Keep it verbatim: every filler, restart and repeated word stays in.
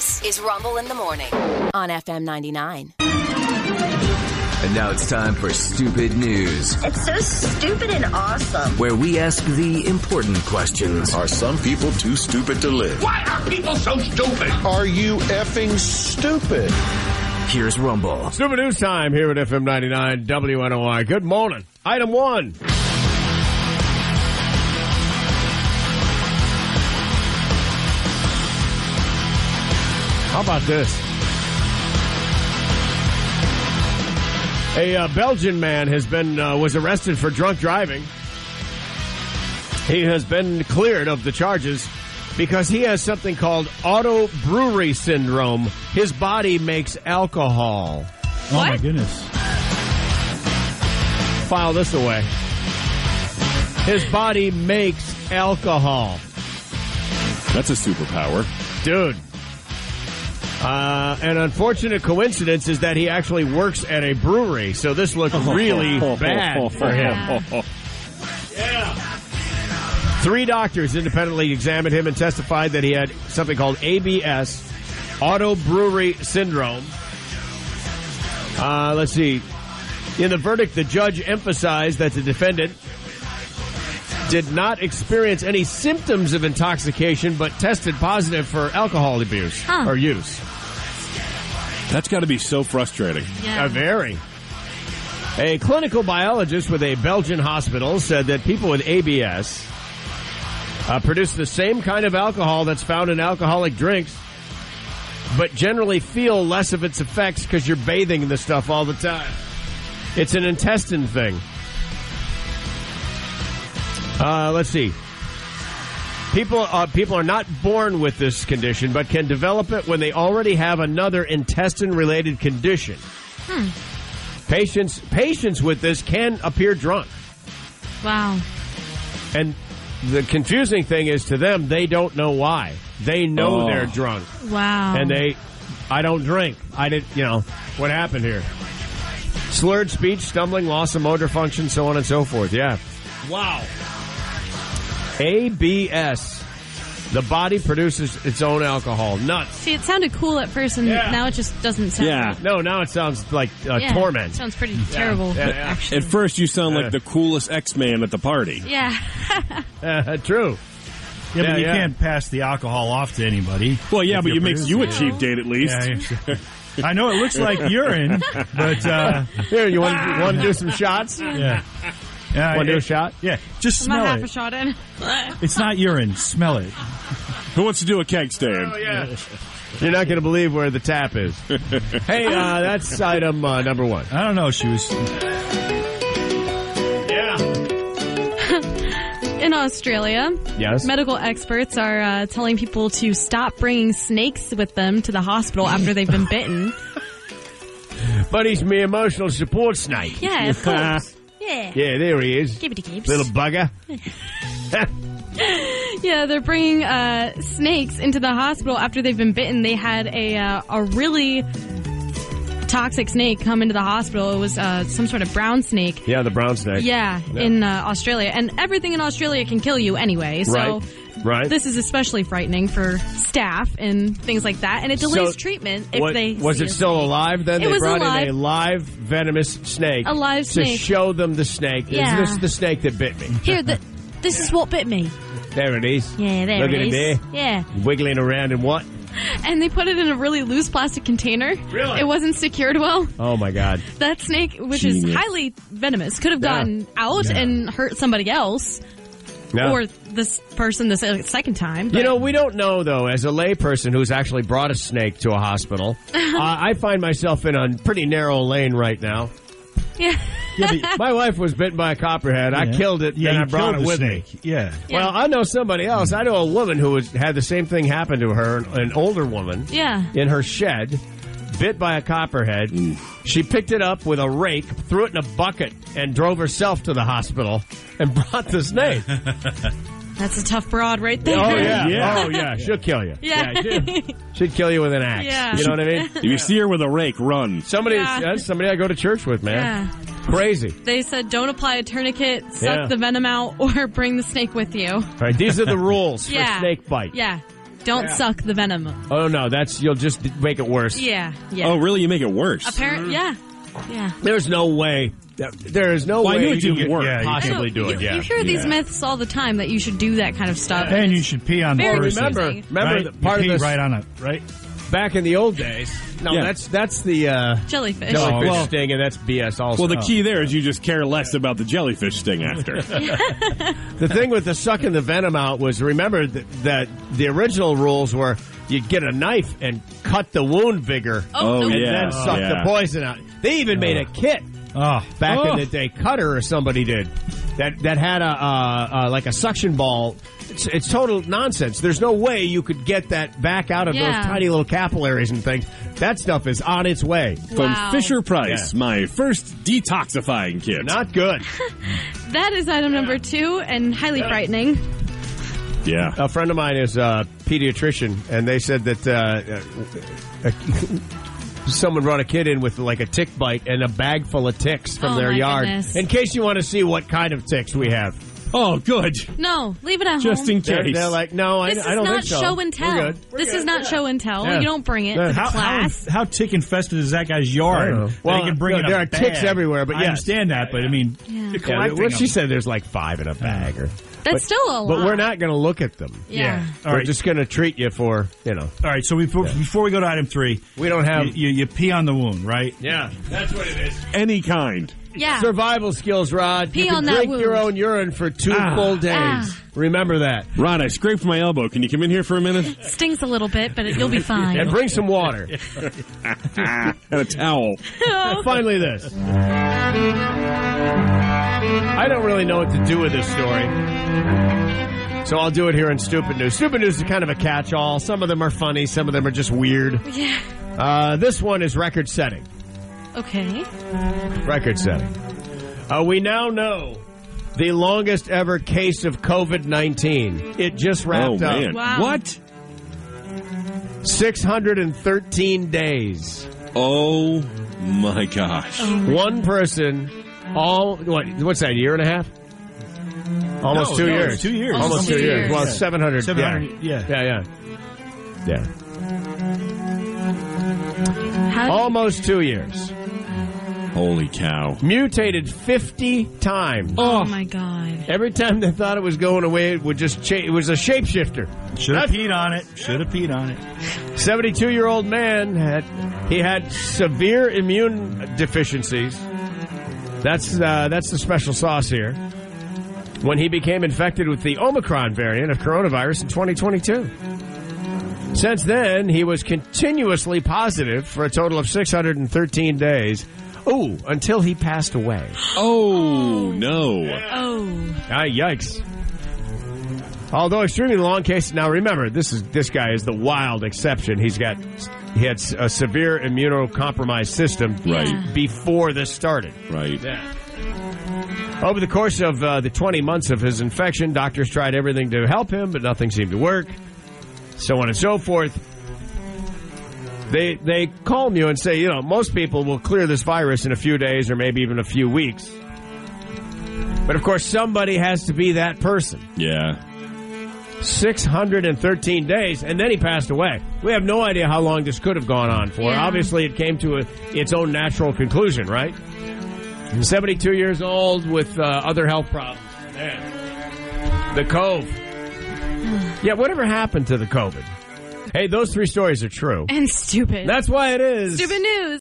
This is Rumble in the Morning on F M ninety-nine. And now it's time for Stupid News. It's so stupid and awesome. Where we ask the important questions. Are some people too stupid to live? Why are people so stupid? Are you effing stupid? Here's Rumble. Stupid News time here at F M ninety-nine W N O I. Good morning. Item one. How about this? A uh, Belgian man has been uh, was arrested for drunk driving. He has been cleared of the charges because he has something called auto brewery syndrome. His body makes alcohol. Oh, my goodness. File this away. His body makes alcohol. That's a superpower. Dude. Uh, an unfortunate coincidence is that he actually works at a brewery, so this looks really bad for him. Yeah. Three doctors independently examined him and testified that he had something called A B S, auto brewery syndrome. Uh, let's see. In the verdict, the judge emphasized that the defendant did not experience any symptoms of intoxication, but tested positive for alcohol abuse huh. or use. That's got to be so frustrating. Yeah. Uh, very. A clinical biologist with a Belgian hospital said that people with A B S uh, produce the same kind of alcohol that's found in alcoholic drinks, but generally feel less of its effects because you're bathing in the stuff all the time. It's an intestine thing. Uh, let's see. People, uh, people are not born with this condition, but can develop it when they already have another intestine-related condition. Hmm. Patients, patients with this can appear drunk. Wow. And the confusing thing is, to them, they don't know why. They know oh. they're drunk. Wow. And they, I don't drink. I didn't, you know, what happened here? Slurred speech, stumbling, loss of motor function, so on and so forth. Yeah. Wow. A B S. The body produces its own alcohol. Nuts. See, it sounded cool at first, and Yeah. now it just doesn't sound Yeah. right. No, now it sounds like uh, Yeah, torment. It sounds pretty terrible, Yeah, yeah. actually. At first, you sound Yeah. like the coolest X-Man at the party. Yeah. Uh, true. Yeah, Yeah, but you yeah. can't pass the alcohol off to anybody. Well, yeah, If but you're you makes you a producing cheap it. date at least. Yeah, yeah. I know it looks like urine, but uh, Here, you want, you want to do some shots? yeah. Yeah, Want to do a it- shot? Yeah, just I'm not smell half it. a shot in. It's not urine. Smell it. Who wants to do a keg stand? Oh, yeah. You're not going to believe where the tap is. Hey, uh, that's item uh, number one. I don't know. She was. Yeah. In Australia, Yes. medical experts are uh, telling people to stop bringing snakes with them to the hospital after they've been bitten. But he's my emotional support snake. Yeah, of course. Yeah. Yeah, there he is. Give it a keeps. Little bugger. Yeah, they're bringing uh, snakes into the hospital after they've been bitten. They had a uh, a really toxic snake come into the hospital. It was uh, some sort of brown snake. Yeah, the brown snake. Yeah, Yeah. in uh, Australia. And everything in Australia can kill you anyway. So Right. Right. this is especially frightening for staff and things like that. And it delays So, treatment if What- they was see it a still snake. alive then? It they was brought alive. in a live venomous snake. A live to snake. show them the snake. Yeah. Is this the snake that bit me? Here, the, this is what bit me. There it is. Yeah, there Look it at is. it there. Yeah. Wiggling around in what? And they put it in a really loose plastic container. Really? It wasn't secured well. Oh, my God. That snake, which is Genius. highly venomous, could have Yeah. gotten out Yeah. and hurt somebody else. Yeah. Or this person the se- second time. You but- know, we don't know, though, as a layperson who's actually brought a snake to a hospital, uh, I find myself in a pretty narrow lane right now. Yeah. Yeah, but, My wife was bitten by a copperhead. I yeah. killed it, Yeah, and you I brought killed it the with snake. me. Yeah. Well, I know somebody else. I know a woman who was, had the same thing happen to her, an older woman, Yeah. in her shed, bit by a copperhead. She picked it up with a rake, threw it in a bucket, and drove herself to the hospital and brought the snake. That's a tough broad right there. Oh, yeah. Yeah. Oh, yeah. She'll kill you. Yeah. she'd, she'd kill you with an axe. Yeah. You know what I mean? If you see her with a rake, run. Somebody, Yeah. uh, somebody I go to church with, man. Yeah. Crazy. They said don't apply a tourniquet, suck Yeah. the venom out, or bring the snake with you. All right, these are the rules Yeah. for snake bite. Yeah. Don't suck the venom. Oh, no, that's you'll just make it worse. Yeah, yeah. Oh, really? You make it worse? Apparently, yeah, yeah. There's no way. There is no Well, I way knew it you didn't could work. Yeah, you possibly I do know, it. you, Yeah. you hear these Yeah. myths all the time that you should do that kind of stuff. And you It's should pee on the very person. remember, confusing. remember right? the You part of pee this right on it, right? back in the old days. No, Yeah. that's that's the uh, jellyfish. jellyfish Oh, well- sting, and that's B S also. Well, the key there is you just care less about the jellyfish sting after. The thing with the sucking the venom out was, remember that, that the original rules were you'd get a knife and cut the wound bigger Oh, and yeah. then suck yeah. the poison out. They even made a kit Oh, back Oh. in the day. Cutter or somebody did that that had a uh, uh, like a suction ball. It's, it's total nonsense. There's no way you could get that back out of Yeah. those tiny little capillaries and things. That stuff is on its way. From Wow. Fisher Price, Yeah. my first detoxifying kit. Not good. That is item number two, and highly frightening. yeah. A friend of mine is a pediatrician, and they said that uh, uh, someone brought a kid in with like a tick bite and a bag full of ticks from Oh, their my yard. goodness. In case you want to see what kind of ticks we have. Oh, good. No, leave it at Just home. in They're, case. they're like, no, I, This I is don't not think so. show and tell. We're good. We're This good. is not show and tell. Yeah. You don't bring it Yeah. to how, how, class. how tick infested is that guy's I yard? don't know. That Well, he can bring no, in a there are ticks bag? everywhere, but I yes. understand that, but I mean, Yeah. you're Yeah, collecting what she them. said, there's like five in a bag. Or, That's but, still a lot. But we're not going to look at them. Yeah. All We're right. just going to treat you for, you know. All right, so we, before we go to item three, We don't have. you, you, you pee on the wound, right? Yeah, that's what it is. Any kind. Yeah. Survival skills, Rod. Pee you can on that drink wound. your own urine for two Ah. full days. Ah. Remember that. Rod, I scraped my elbow. Can you come in here for a minute? Stings a little bit, but it, you'll be fine. And bring some water. And a towel. And finally, this. I don't really know what to do with this story. So I'll do it here in Stupid News. Stupid News is kind of a catch-all. Some of them are funny. Some of them are just weird. Yeah. Uh, this one is record-setting. Okay. Record-setting. Uh, we now know the longest ever case of COVID nineteen. It just Oh, wrapped up. man. Wow. What? six hundred thirteen days. Oh, my gosh. One person, all, what, what's that, a year and a half? Almost No, two no, years. it's two years. Almost, Almost two two years. years. Well, seven hundred. seven hundred, yeah. yeah. Yeah, yeah. Yeah. How Almost two years. Holy cow. Mutated fifty times. Oh my god. Every time they thought it was going away, it would just change. It was a shapeshifter. Should have That's- peed on it. Should have peed on it. seventy-two-year-old man had he had severe immune deficiencies. That's uh, that's the special sauce here. When he became infected with the Omicron variant of coronavirus in twenty twenty-two. Since then, he was continuously positive for a total of six hundred thirteen days. Ooh, until he passed away. Oh, no. Oh. Ah, yikes. Although extremely long case, now remember, this is this guy is the wild exception. He's got he had a severe immunocompromised system Right. before this started. Right. Over the course of uh, the twenty months of his infection, doctors tried everything to help him, but nothing seemed to work. So on and so forth. They they calm you and say, you know, most people will clear this virus in a few days or maybe even a few weeks. But of course, somebody has to be that person. Yeah. six hundred thirteen days, and then he passed away. We have no idea how long this could have gone on for. Yeah. Obviously, it came to a, its own natural conclusion, right? seventy-two years old with uh, other health problems. Man. The Cove. Yeah, whatever happened to the COVID? Hey, those three stories are true. And stupid. That's why it is. Stupid news.